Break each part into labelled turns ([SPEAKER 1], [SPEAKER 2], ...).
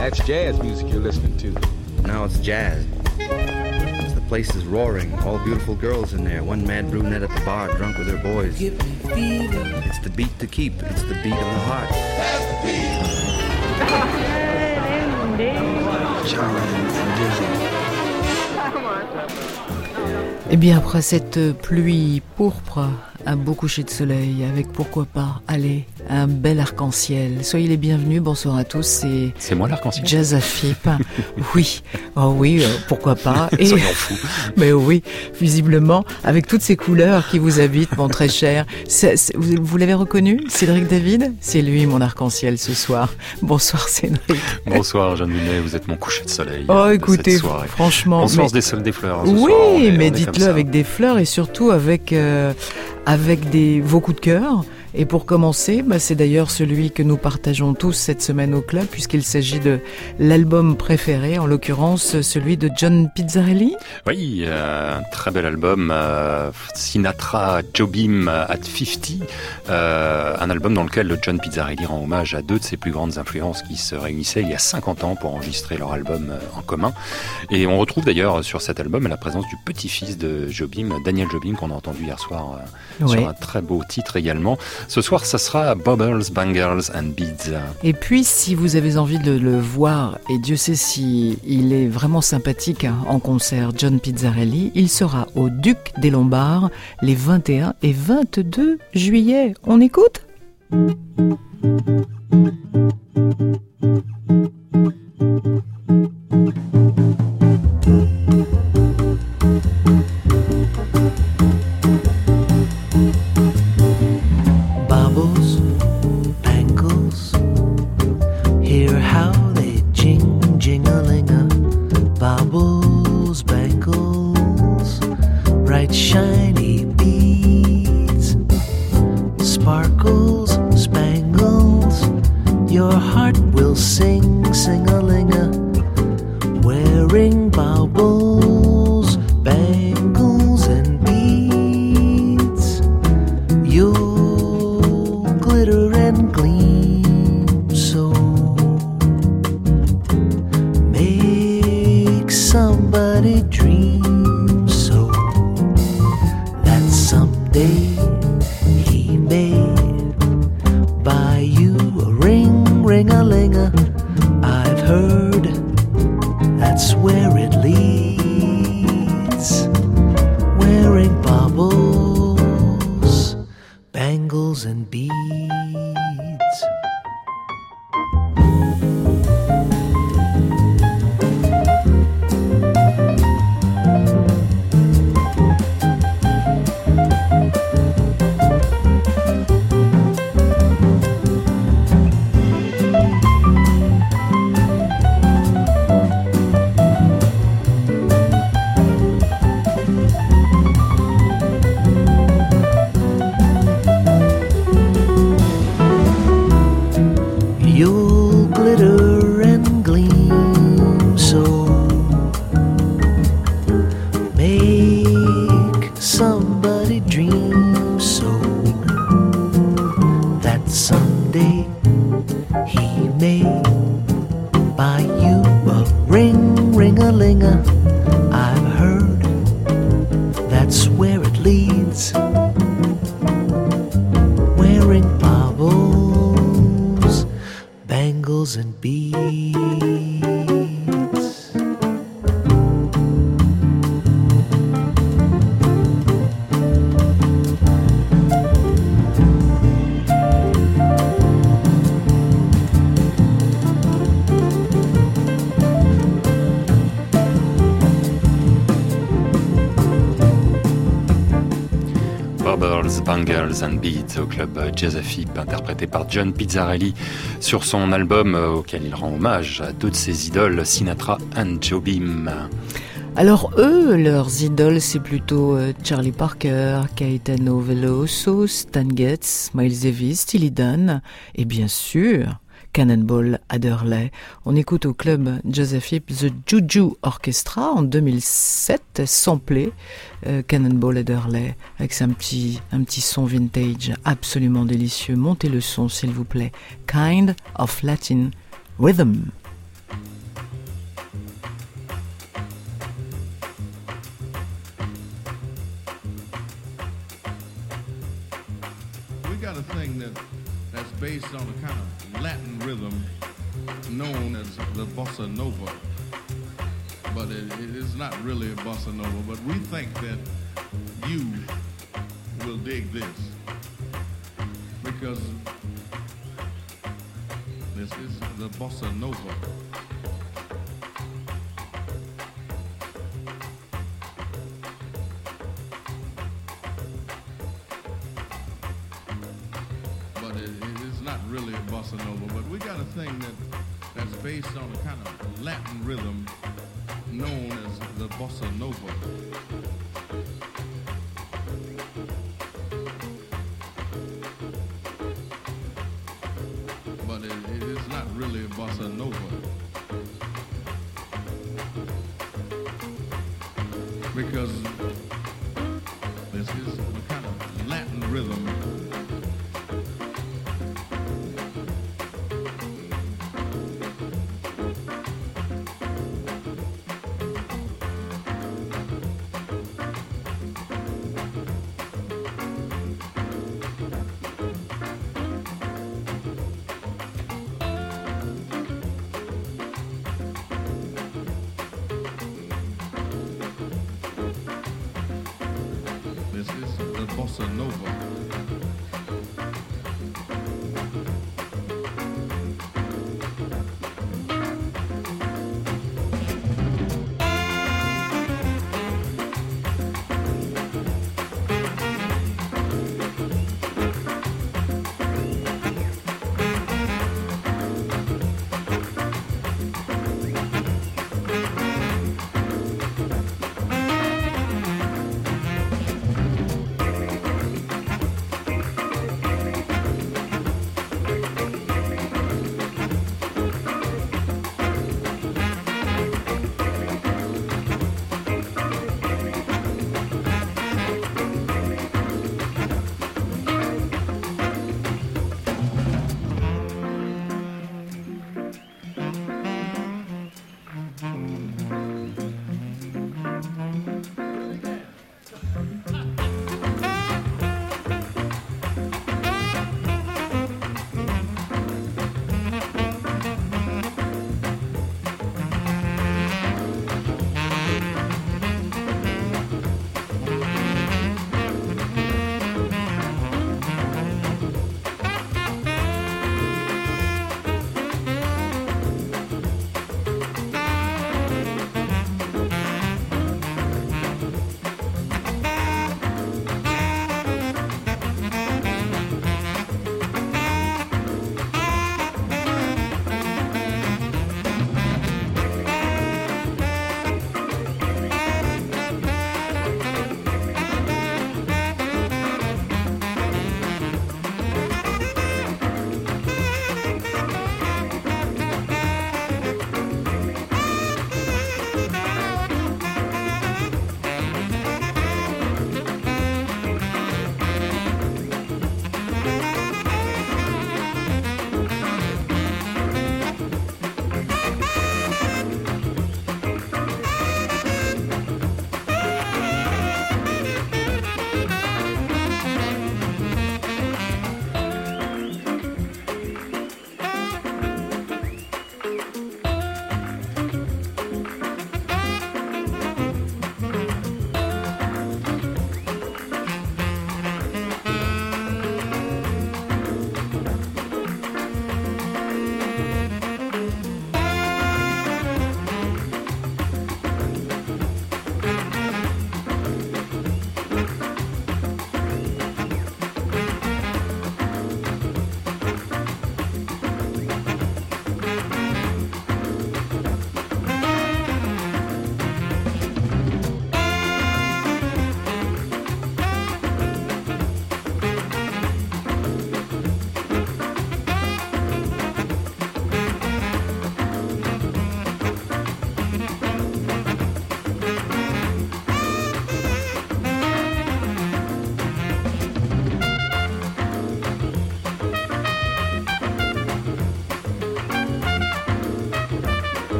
[SPEAKER 1] That's jazz music you're listening to.
[SPEAKER 2] No, it's jazz. The place is roaring. All beautiful girls in there. One mad brunette at the bar, drunk with her boys.
[SPEAKER 3] Give me fever.
[SPEAKER 2] It's the beat to keep. It's the beat of the heart.
[SPEAKER 3] That's the beat.
[SPEAKER 2] Charlie and Dizzy.
[SPEAKER 4] Eh bien, après cette pluie pourpre, un beau coucher de soleil, avec pourquoi pas, allez, un bel arc-en-ciel. Soyez les bienvenus, bonsoir à tous.
[SPEAKER 5] C'est moi l'arc-en-ciel.
[SPEAKER 4] Jazz Afip. Oui, oh oui, pourquoi pas.
[SPEAKER 5] Soyons fous.
[SPEAKER 4] Mais oui, visiblement, avec toutes ces couleurs qui vous habitent, mon très cher. Vous l'avez reconnu, Cédric David? C'est lui, mon arc-en-ciel, ce soir. Bonsoir, Cédric.
[SPEAKER 5] Bonsoir, Jeanne Munet, vous êtes mon coucher de soleil.
[SPEAKER 4] Oh, écoutez, franchement.
[SPEAKER 5] On se lance des fleurs. Hein, ce
[SPEAKER 4] oui,
[SPEAKER 5] soir,
[SPEAKER 4] mais dites-le avec des fleurs et surtout avec vos coups de cœur. Et pour commencer, c'est d'ailleurs celui que nous partageons tous cette semaine au club, puisqu'il s'agit de l'album préféré, en l'occurrence celui de John Pizzarelli.
[SPEAKER 5] Oui, un très bel album, Sinatra Jobim at 50, un album dans lequel John Pizzarelli rend hommage à deux de ses plus grandes influences qui se réunissaient il y a 50 ans pour enregistrer leur album en commun. Et on retrouve d'ailleurs sur cet album la présence du petit-fils de Jobim, Daniel Jobim, qu'on a entendu hier soir sur un très beau titre également. Ce soir, ça sera Bubbles, Bangles and Beads.
[SPEAKER 4] Et puis, si vous avez envie de le voir, et Dieu sait si il est vraiment sympathique en concert, John Pizzarelli, il sera au Duc des Lombards les 21 et 22 juillet. On écoute ?
[SPEAKER 3] Shiny beads, sparkles, spangles, your heart will sing, sing-a-ling-a, wearing baubles, bangles and beads, you'll glitter and gleam, so make somebody dream. Someday he may buy you a ring, ring-a-ling-a. I've heard that's where it leads. Wearing baubles, bangles and beads. You'll glitter and gleam, so make somebody dream, so that someday he may buy you a ring, ring-a-ling-a. I've heard that's where it leads. Wearing baubles, bangles and beads.
[SPEAKER 5] Bangles and Beads au club Jazz Afip, interprété par John Pizzarelli sur son album auquel il rend hommage à deux de ses idoles, Sinatra and Jobim.
[SPEAKER 4] Alors eux, leurs idoles, c'est plutôt Charlie Parker, Caetano Veloso, Stan Getz, Miles Davis, Steely Dan et bien sûr Cannonball Adderley. On écoute au club Jazz Afip The Juju Orchestra en 2007, samplé Cannonball Adderley avec un petit son vintage absolument délicieux. Montez le son s'il vous plaît. Kind of Latin Rhythm.
[SPEAKER 6] that's based on a kind of Latin rhythm known as the bossa nova. But it is not really a bossa nova, but we think that you will dig this because this is the bossa nova. But it is not really a bossa nova, but we got a thing that's based on a kind of Latin rhythm known as the bossa nova. But it is not really a bossa nova. Because this is a kind of Latin rhythm bossa nova.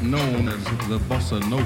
[SPEAKER 6] known as the bossa nova.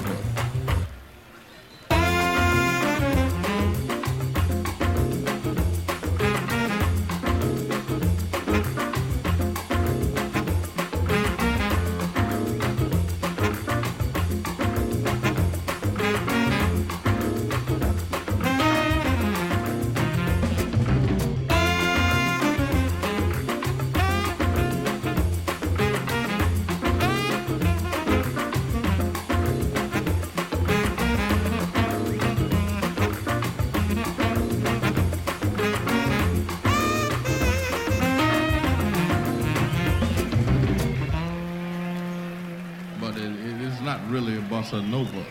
[SPEAKER 6] Really a bossa nova,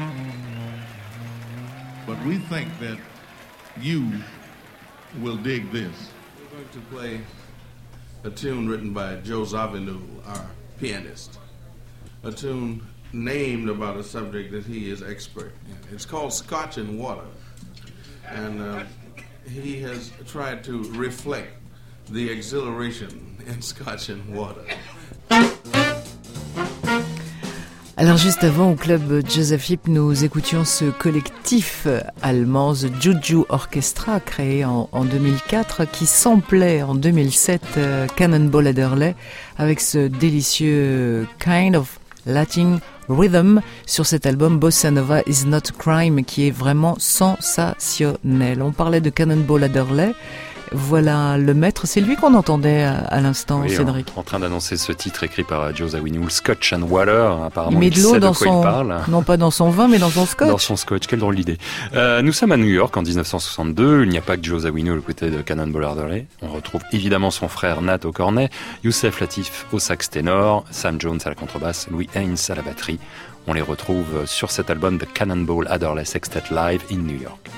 [SPEAKER 6] but we think that you will dig this. We're going to play a tune written by Joe Zawinul, our pianist, a tune named about a subject that he is expert in. It's called Scotch and Water, and he has tried to reflect the exhilaration in Scotch and Water.
[SPEAKER 4] Alors juste avant, au club Joseph Heap, nous écoutions ce collectif allemand, The Juju Orchestra, créé en 2004, qui samplait en 2007 Cannonball Adderley avec ce délicieux Kind of Latin Rhythm sur cet album Bossa Nova Is Not a Crime, qui est vraiment sensationnel. On parlait de Cannonball Adderley. Voilà le maître, c'est lui qu'on entendait à l'instant, oui, Cédric.
[SPEAKER 5] En train d'annoncer ce titre écrit par Joe Zawinul, Scotch and Water, apparemment
[SPEAKER 4] il
[SPEAKER 5] sait
[SPEAKER 4] de
[SPEAKER 5] quoi il parle.
[SPEAKER 4] Non pas dans son vin, mais dans son scotch.
[SPEAKER 5] Dans son scotch, quelle drôle d'idée. Nous sommes à New York en 1962, il n'y a pas que Joe Zawinul aux côtés de Cannonball Adderley. On retrouve évidemment son frère Nat au cornet, Youssef Latif au sax ténor, Sam Jones à la contrebasse, Louis Haynes à la batterie. On les retrouve sur cet album de Cannonball Adderley Sextet Live in New York.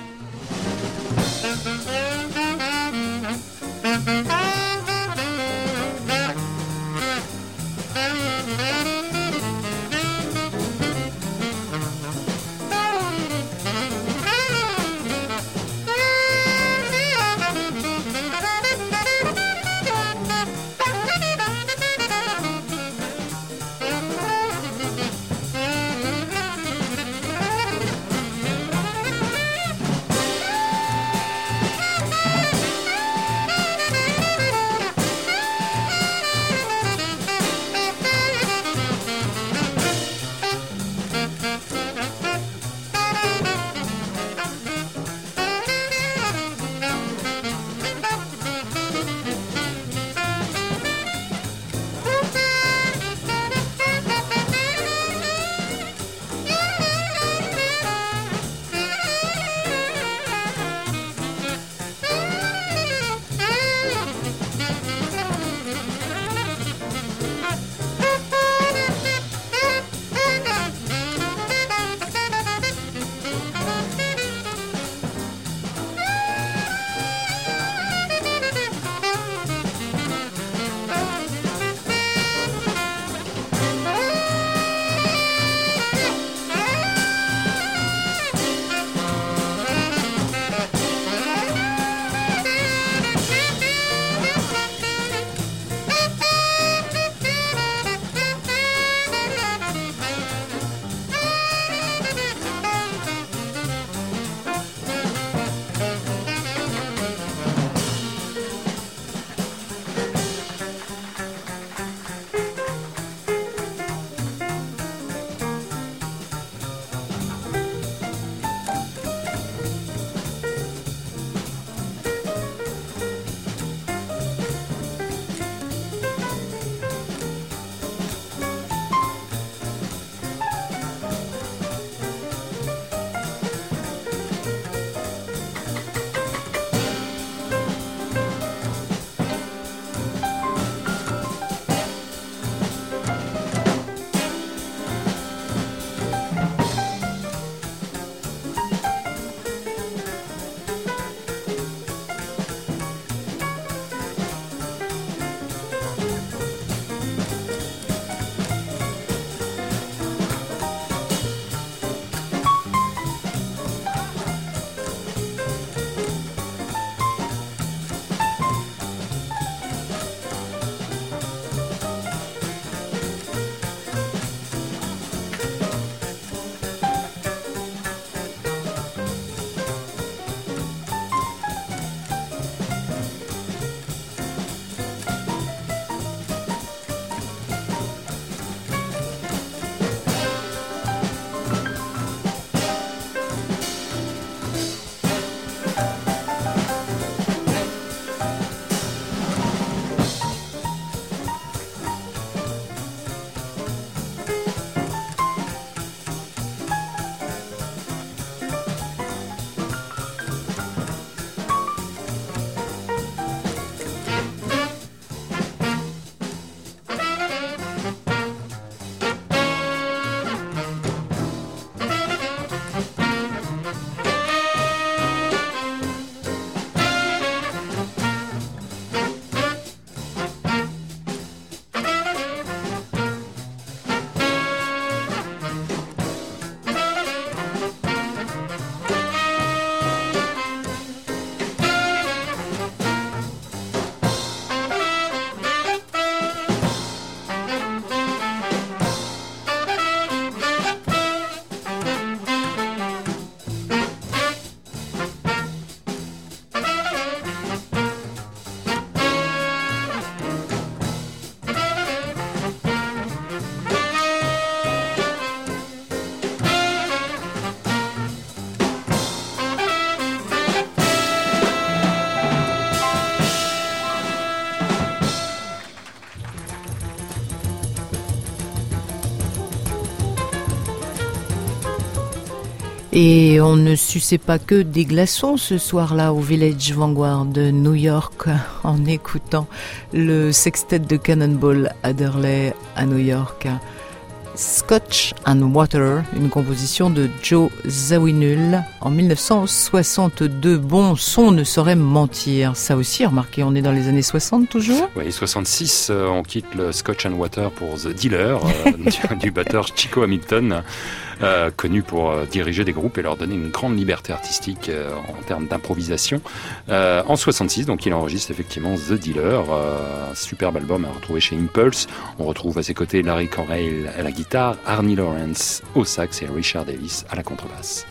[SPEAKER 4] Et on ne suçait pas que des glaçons ce soir-là au Village Vanguard de New York en écoutant le sextet de Cannonball Adderley à New York. Scotch and Water, une composition de Joe Zawinul en 1962. Bon son ne saurait mentir. Ça aussi, remarquez, on est dans les années 60 toujours.
[SPEAKER 5] Oui, 66, on quitte le Scotch and Water pour The Dealer, du batteur Chico Hamilton, connu pour diriger des groupes et leur donner une grande liberté artistique en termes d'improvisation. En 66, donc il enregistre effectivement The Dealer, un superbe album à retrouver chez Impulse. On retrouve à ses côtés Larry Correil à la guitare, Arnie Lawrence au sax et Richard Davis à la contrebasse.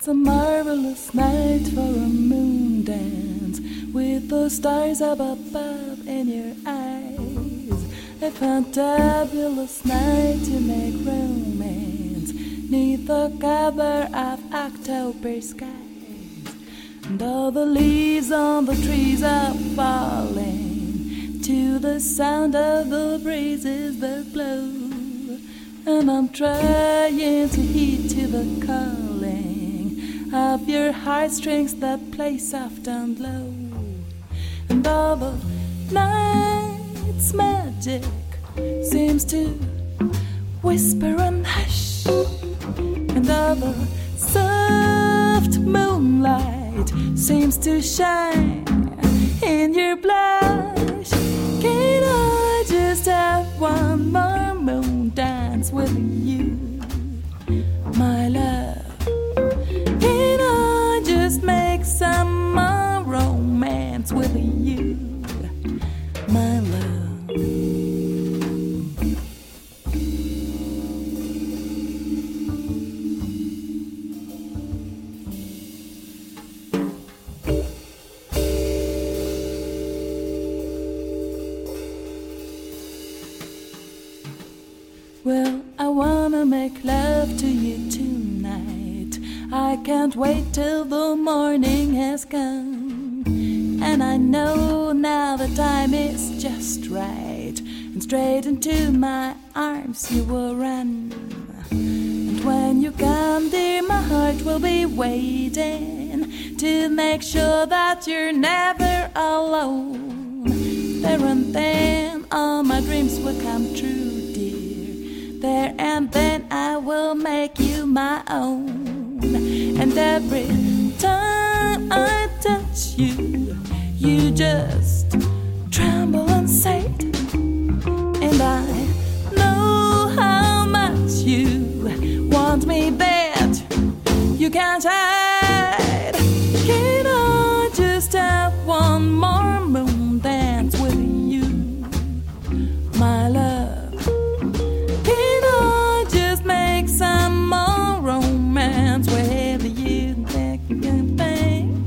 [SPEAKER 7] It's a marvelous night for a moon dance with the stars up above in your eyes. A fantabulous night to make romance neath the cover of October skies. And all the leaves on the trees are falling to the sound of the breezes that blow. And I'm trying to heed to the calling of your heartstrings that play soft and low. And all the night's magic seems to whisper and hush. And all the soft moonlight seems to shine in your blush. Can I just have one more moon dance with you, my love? Can I just make some more romance with you, my love? Well, I wanna make love to you tonight. I can't wait till the morning has come. And I know now the time is just right, and straight into my arms you will run. And when you come, dear, my heart will be waiting to make sure that you're never alone. There and then all my dreams will come true, there and then I will make you my own. And every time I touch you, you just tremble inside. And I know how much you want me that you can't hide. Can I just have one more moon dance with you, my love? Some more romance with you, that good thing.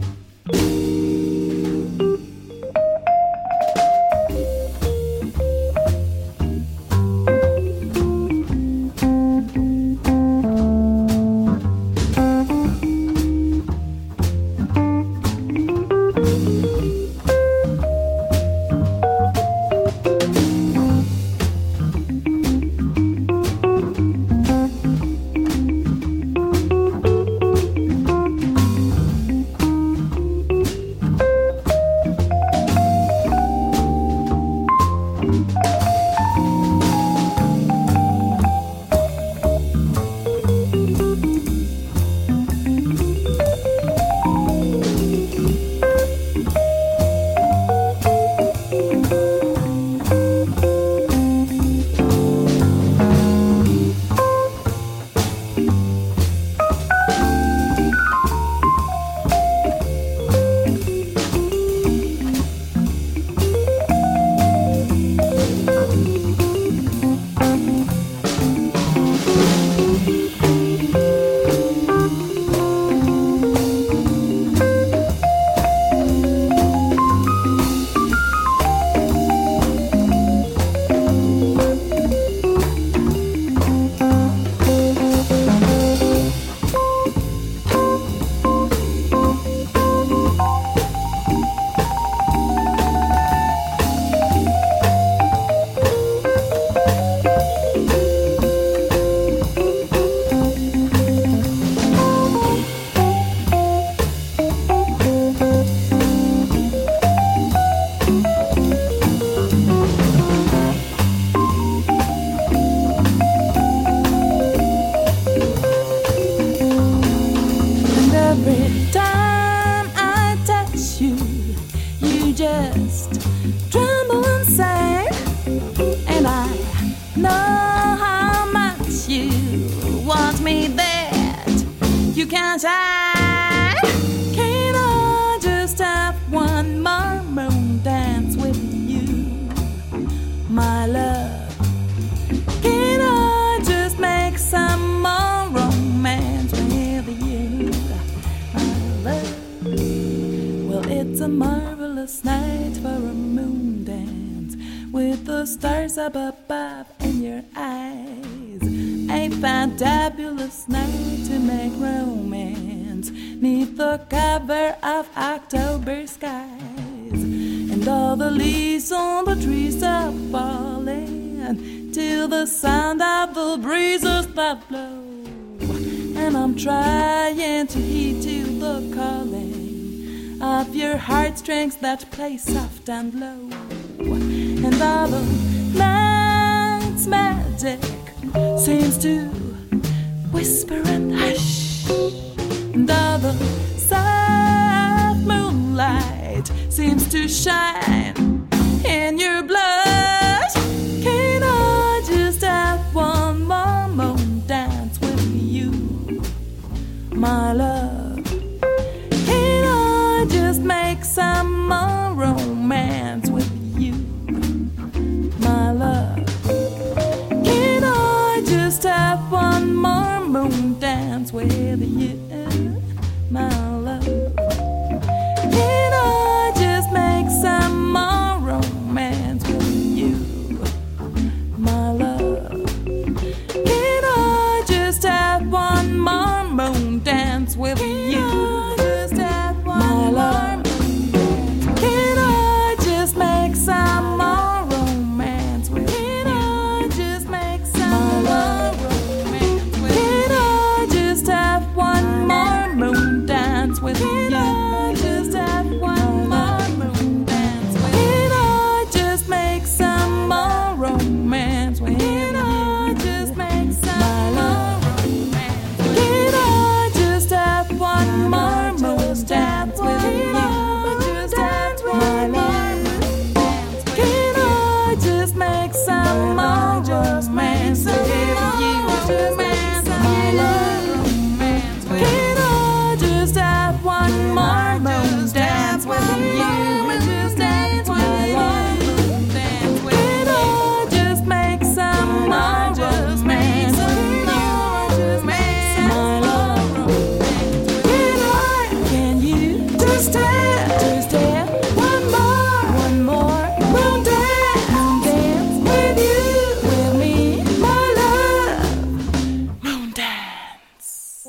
[SPEAKER 7] it's a marvelous night for a moon dance with the stars up above in your eyes. A fantabulous night to make romance neath the cover of October skies. And all the leaves on the trees are falling till the sound of the breezes that blow. And I'm trying to heed to the calling of your heartstrings that play soft and low. And all the night's magic seems to whisper and hush. And all the soft moonlight seems to shine in your blush. Can I just have one more moon dance with you, my love? Can I just make some more romance with you, my love? Can I just have one more moon dance with you, my love? Can I just make some more romance with you, my love? Can I just have one more moon dance with you, my love? Can I just make some more romance with you? Can I just make some more romance with you? Can I just have one more moon dance with you? Can I just have one more moon dance with you? Can I just make some more romance with you? Can I just make some more romance with you? Can I just have one more moon dance with you? My love, can I just make some more romance with you? My love, can I just have one more moon dance with you? My love, can I just make some more romance with you? My love, can you just have one more moon dance with you, with me, my love, moon dance.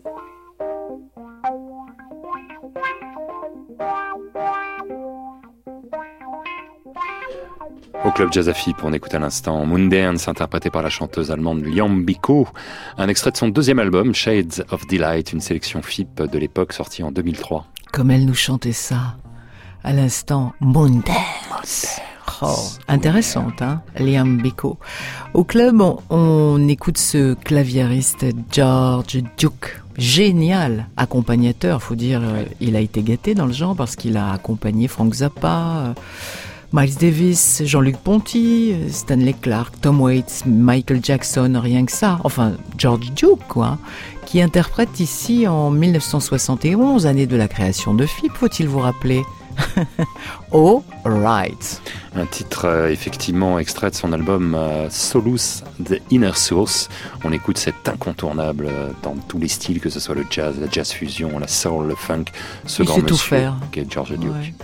[SPEAKER 5] Au Club Jazz à Fipe, on écoute à l'instant Moondance, interprété par la chanteuse allemande Liam Biko, un extrait de son deuxième album, Shades of Delight, une sélection Fipe de l'époque sortie en 2003.
[SPEAKER 4] Comme elle nous chantait ça, à l'instant, Moondance. Oh, intéressante, hein, Liam Biko. Au club, on écoute ce claviériste George Duke. Génial accompagnateur, faut dire, il a été gâté dans le genre parce qu'il a accompagné Frank Zappa, Miles Davis, Jean-Luc Ponty, Stanley Clarke, Tom Waits, Michael Jackson, rien que ça. Enfin, George Duke, quoi, qui interprète ici en 1971, année de la création de Fipe, faut-il vous rappeler. Oh, right.
[SPEAKER 5] Un titre effectivement extrait de son album Solus The Inner Source. On écoute cet incontournable dans tous les styles, que ce soit le jazz, la jazz fusion, la soul, le funk. Ce grand monsieur qui est George Duke. Ouais.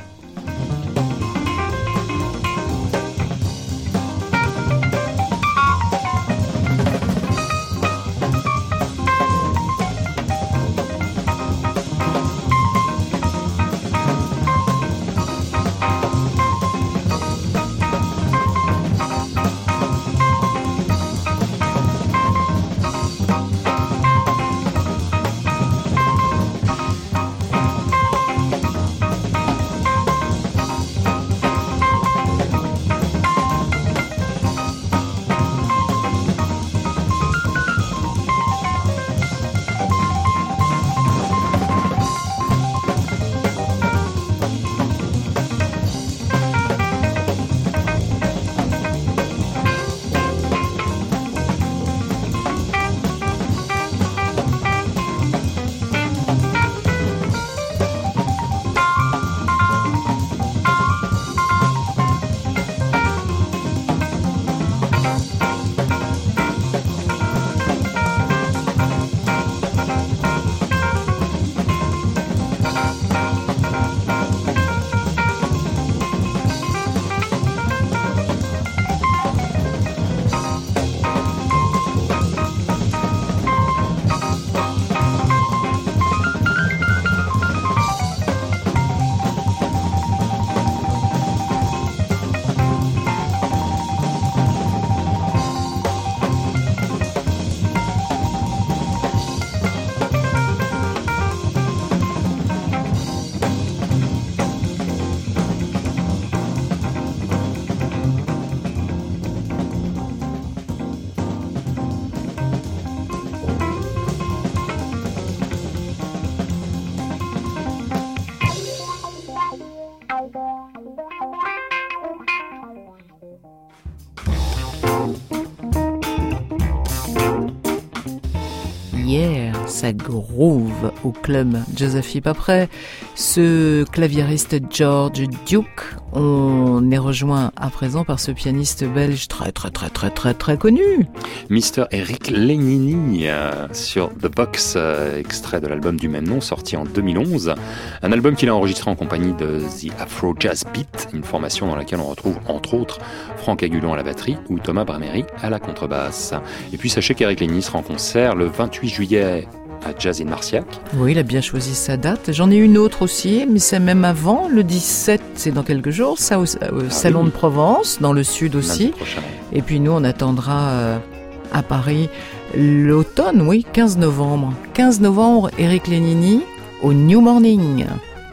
[SPEAKER 4] yeah, ça groove au club Josephine. Après ce claviériste George Duke, on est rejoint à présent par ce pianiste belge très connu.
[SPEAKER 5] Mr. Eric Lenini sur The Box, extrait de l'album du même nom sorti en 2011. Un album qu'il a enregistré en compagnie de The Afro Jazz Beat, une formation dans laquelle on retrouve entre autres Franck Agulon à la batterie ou Thomas Braméry à la contrebasse. Et puis sachez qu'Eric Lenini sera en concert le 28 juillet à Jazz in Marciac.
[SPEAKER 4] Oui, il a bien choisi sa date. J'en ai une autre aussi, mais c'est même avant, le 17, c'est dans quelques jours, ça au Salon de Provence, dans le sud aussi. Et puis nous, on attendra à Paris l'automne, oui, 15 novembre. 15 novembre, Eric Lenini au New Morning.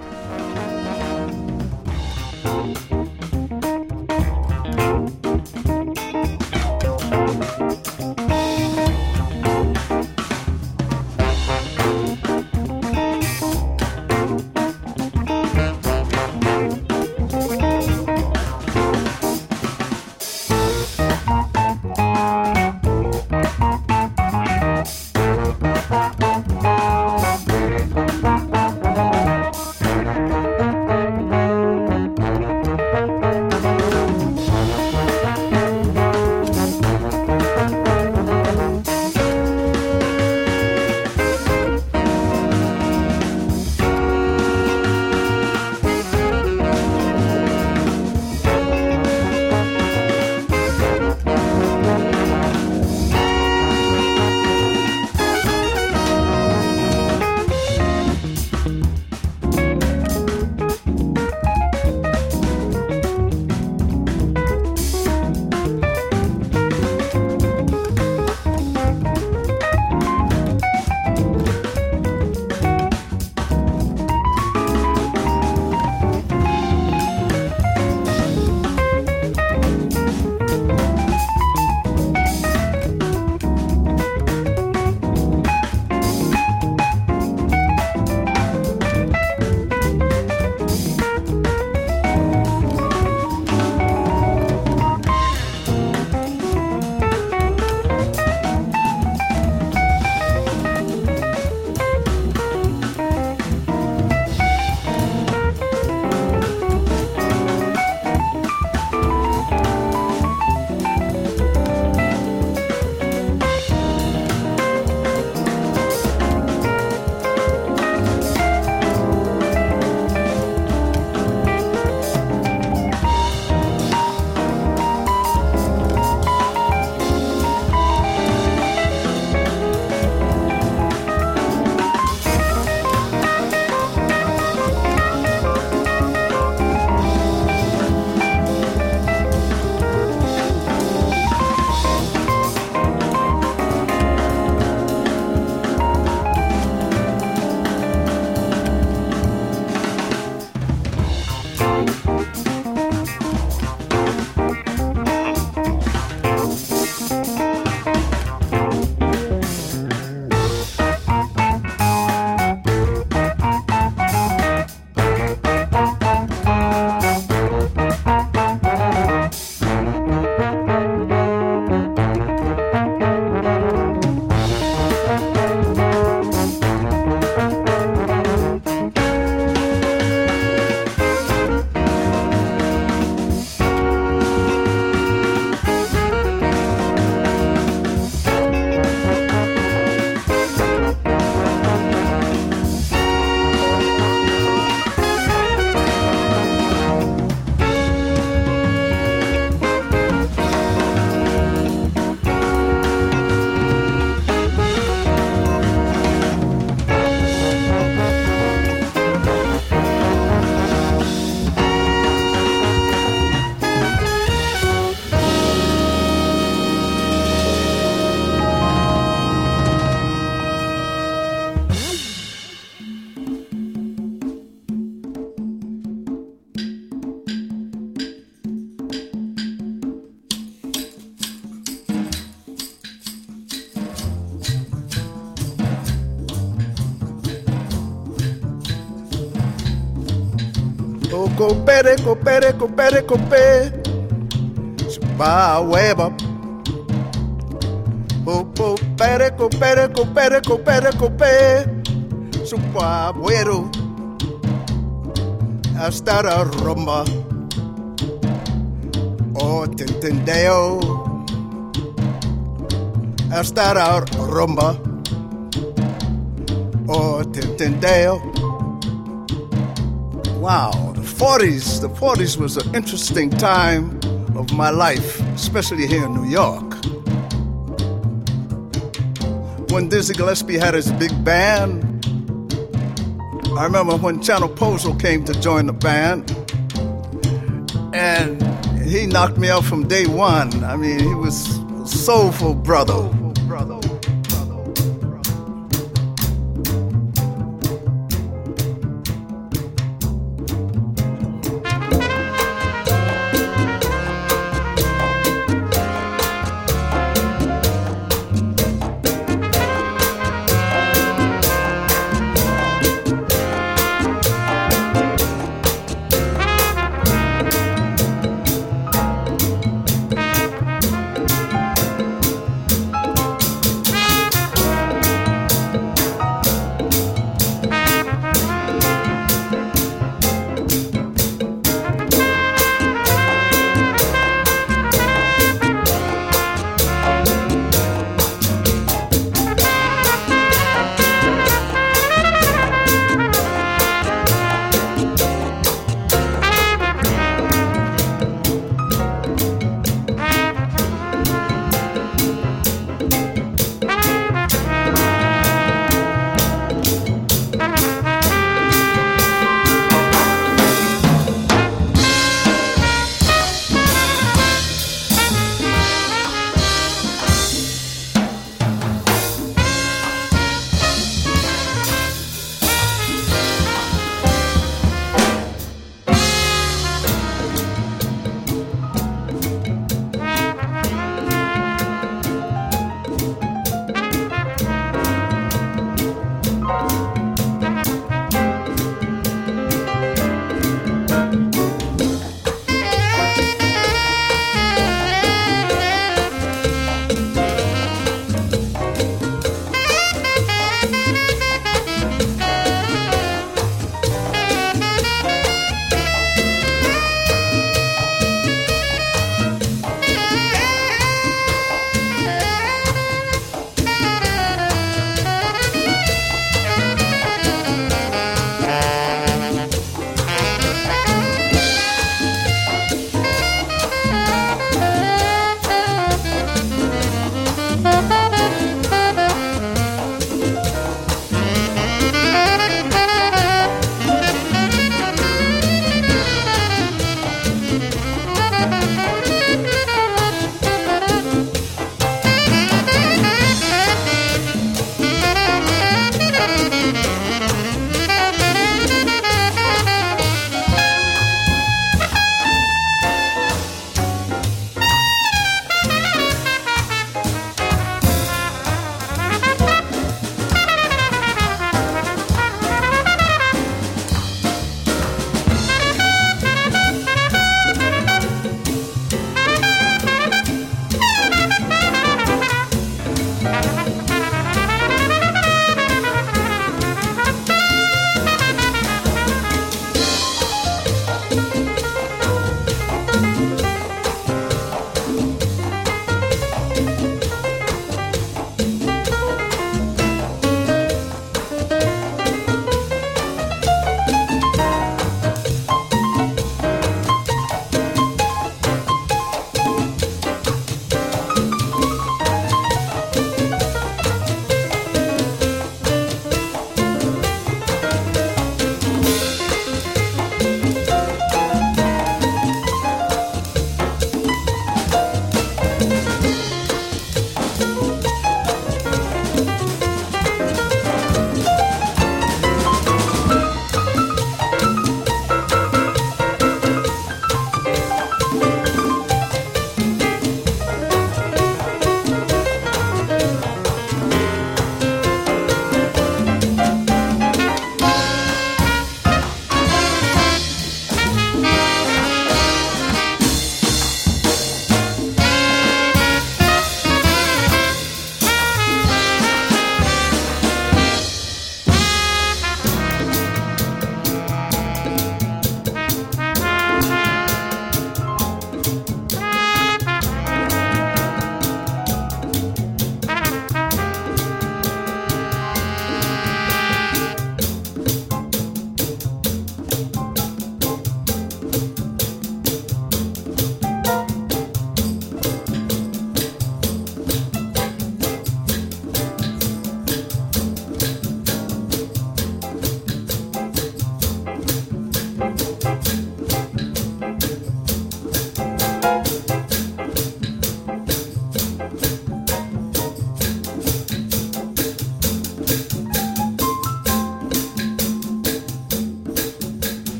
[SPEAKER 8] Copere, copere, copere, copere. Ba weba. Coopere, coopere, coopere, coopere, coopere. Su puedo hasta la rumba. Oh, te entendeo. Hasta la rumba. Oh, te entendeo. Wow, the 40s was an interesting time of my life, especially here in New York. When Dizzy Gillespie had his big band, I remember when Channel Pozo came to join the band, and he knocked me out from day one. I mean, he was a soulful brother.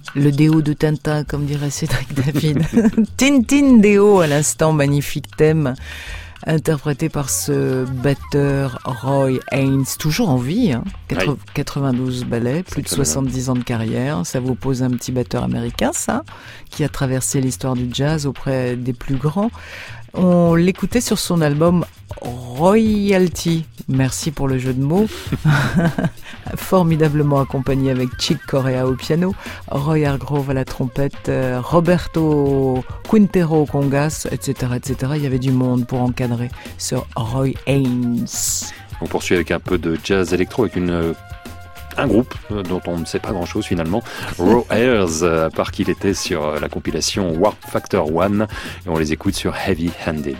[SPEAKER 4] Le déo de Tintin, comme dirait Cédric David. Tintin déo à l'instant, magnifique thème. Interprété par ce batteur Roy Haynes, toujours en vie, 92 ballets, plus de 70 ans de carrière. Ça vous pose un petit batteur américain, ça, qui a traversé l'histoire du jazz auprès des plus grands. On l'écoutait sur son album Royalty. Merci pour le jeu de mots. Formidablement accompagné avec Chick Corea au piano, Roy Hargrove à la trompette, Roberto Quintero au congas, etc., etc. Il y avait du monde pour encadrer ce Roy Haynes.
[SPEAKER 5] On poursuit avec un peu de jazz électro avec un groupe dont on ne sait pas grand-chose finalement, Raw Airs, à part qu'il était sur la compilation Warp Factor 1, et on les écoute sur Heavy Handed.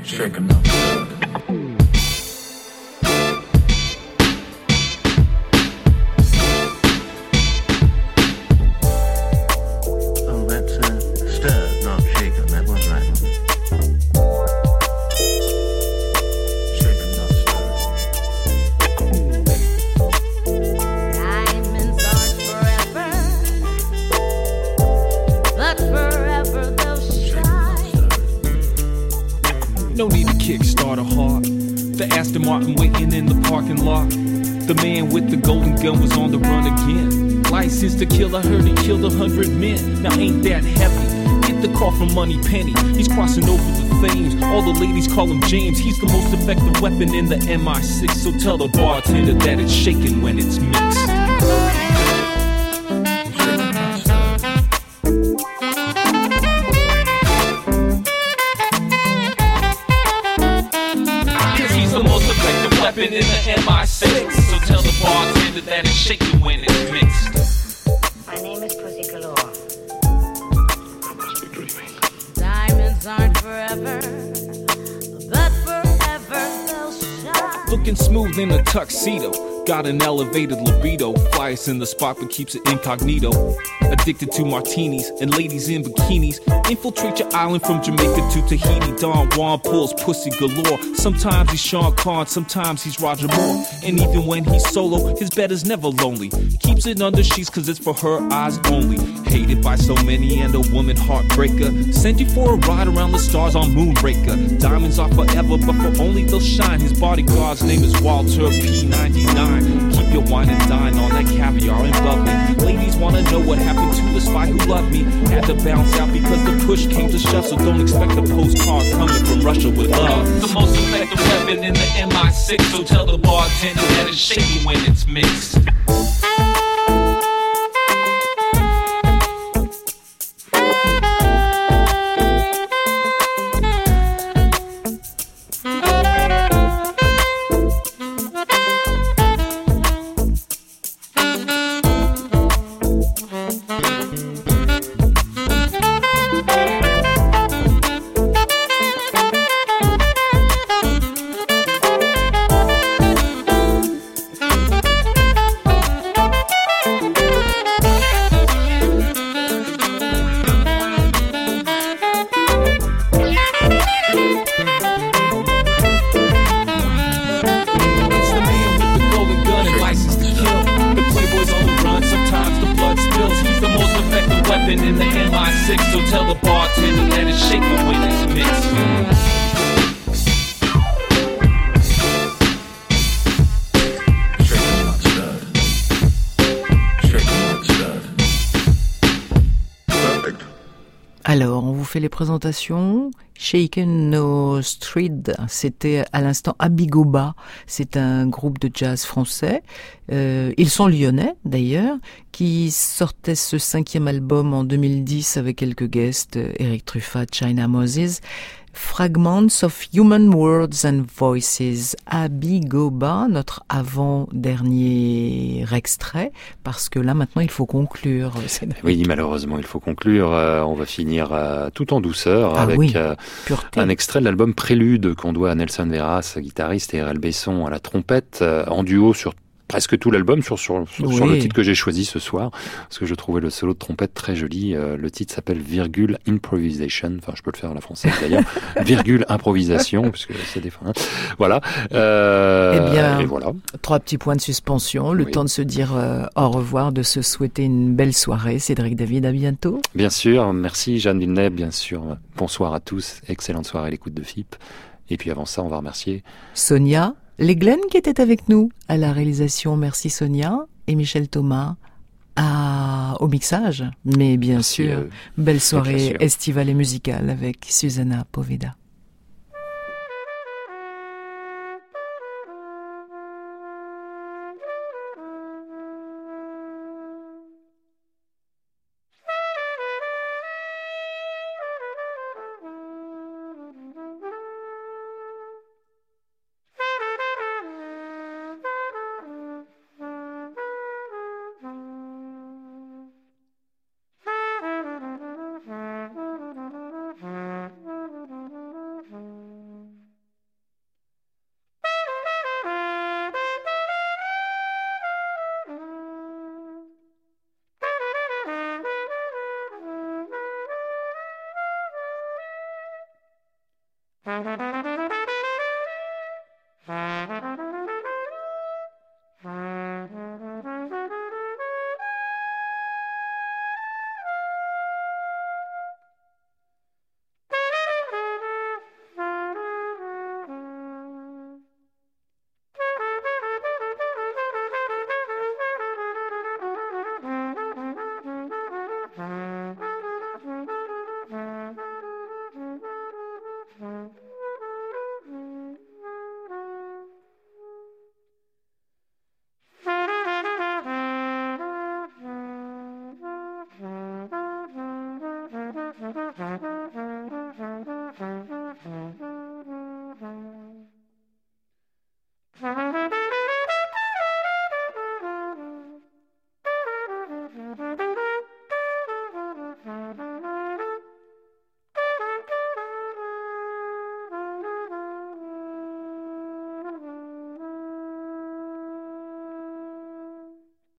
[SPEAKER 9] Shaken not stirred.
[SPEAKER 10] Oh, that's stirred, not shaken. That was right.
[SPEAKER 9] Shaken not stirred.
[SPEAKER 11] Diamonds aren't forever, but forever they'll shine.
[SPEAKER 12] No need to kickstart a heart. The Aston Martin waiting in the parking lot. The man with the golden gun was on the run again. License to kill, I heard he killed 100 men. Now ain't that heavy? Get the call from Money Penny. He's crossing over the fames. All the ladies call him James. He's the most effective weapon in the MI6. So tell the bartender that it's shaking when it's mixed. In the MI6, so tell the bartender that it's shaking when it's mixed.
[SPEAKER 11] My name is Pussy Galore. I must be dreaming. Diamonds aren't forever, but forever they'll shine.
[SPEAKER 12] Looking smooth in a tuxedo, got an elevated libido. Flyers in the spot but keeps it incognito. Addicted to martinis and ladies in bikinis. Infiltrate your island from Jamaica to Tahiti. Don Juan pulls pussy galore. Sometimes he's Sean Conn, sometimes he's Roger Moore. And even when he's solo, his bed is never lonely. Keeps it under sheets cause it's for her eyes only. Hated by so many and a woman heartbreaker. Send you for a ride around the stars on Moonraker. Diamonds are forever but for only they'll shine. His bodyguard's name is Walter P99. Keep your wine and dine on that caviar and bubbly. Ladies wanna know what happened to the spy who loved me. Had to bounce out because the push came to shove. So don't expect a postcard coming from Russia with love. The most effective weapon in the MI6. So tell the bartender that it's shaking when it's mixed.
[SPEAKER 4] Alors, on vous fait les présentations. Shaken No Street, c'était à l'instant Abigoba. C'est un groupe de jazz français. Ils sont lyonnais, d'ailleurs, qui sortait ce 5e album en 2010 avec quelques guests, Eric Truffat, China Moses. Fragments of Human Words and Voices, Abigoba, notre avant-dernier extrait, parce que là maintenant il faut conclure.
[SPEAKER 5] Oui, malheureusement il faut conclure. On va finir tout en douceur avec un extrait de l'album Prélude qu'on doit à Nelson Veras, guitariste, et RL Besson à la trompette, en duo sur presque tout l'album, sur le titre que j'ai choisi ce soir, parce que je trouvais le solo de trompette très joli. Le titre s'appelle Virgule Improvisation, enfin je peux le faire à la française d'ailleurs, Virgule Improvisation, puisque c'est des fins. Voilà.
[SPEAKER 4] Eh bien,
[SPEAKER 5] et voilà.
[SPEAKER 4] 3 petits points de suspension, le temps de se dire au revoir, de se souhaiter une belle soirée. Cédric David, à bientôt.
[SPEAKER 5] Bien sûr, merci Jeanne Villeneuve, bien sûr. Bonsoir à tous, excellente soirée à l'écoute de FIP. Et puis avant ça, on va remercier
[SPEAKER 4] Sonia Leglen qui était avec nous à la réalisation, merci Sonia, et Michel Thomas au mixage. Mais bien sûr, belle soirée estivale et musicale avec Susanna Poveda.
[SPEAKER 11] Thank